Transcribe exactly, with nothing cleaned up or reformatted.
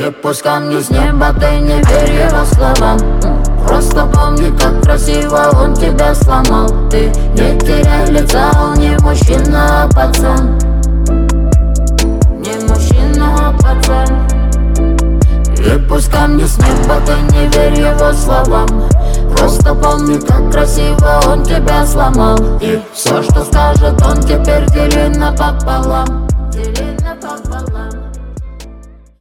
И пусть камни с неба, ты не верь его словам. Просто помни, как красиво он тебя сломал. Ты не теряй лица, он не мужчина, а пацан. Не мужчина, а пацан. И пусть камни с неба, ты не верь его словам. Просто помни, как красиво он тебя сломал. И все, что скажет он, теперь дели напополам. Дели напополам.